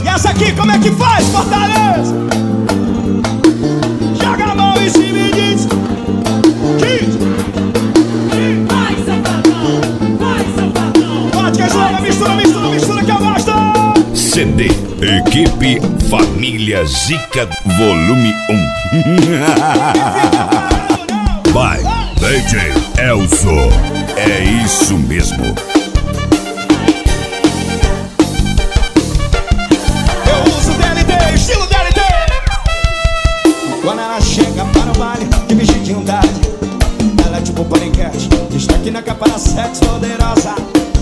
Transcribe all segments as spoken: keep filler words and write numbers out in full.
Essa aqui, como é que faz, Fortaleza? Joga a mão em cima e diz: diz, vai, safadão, vai, safadão. pode que joga, mistura, mistura, mistura que eu gosto. C D Equipe Família Zica Volume um. Vai, D J Elzo. É isso mesmo. Eu uso D L T, estilo D L T. Quando ela chega para o baile, de vestidinho tarde, ela é tipo paniquete, está aqui na capa da sexo poderosa.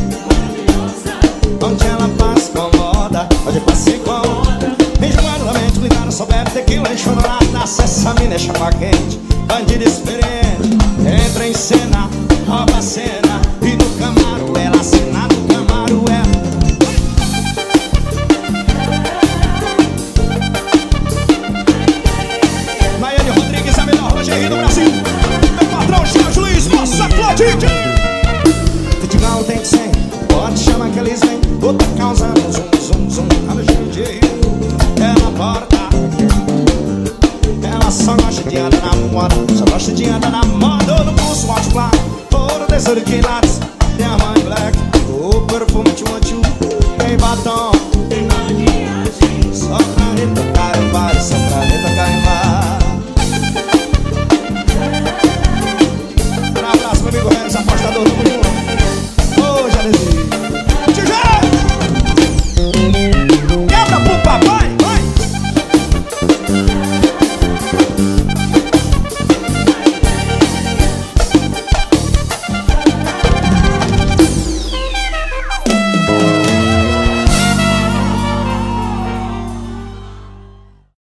Onde ela passa com moda, onde passa com enjoado da mente, cuidado, só bebe tequila e chorada. Acessa a mina, é chapa quente, bandida experiente. Entra em cena, rouba a cena, e no camaro ela assina, no camaro ela. Maiane Rodrigues, a melhor lingerie do Brasil. Meu patrão Jorge Luiz, nossa Clodite. Futebol tem que ser, pode chamar que eles vêm. Outra causando zum, zum, zum, tá no jeito. Ela porta, ela só gosta de andar na moda, só gosta de andar na moda. Ouro no pulso, multiply, ouro, tesouro, quilates, diamante black, o perfume, tchum, tchum, tem batom.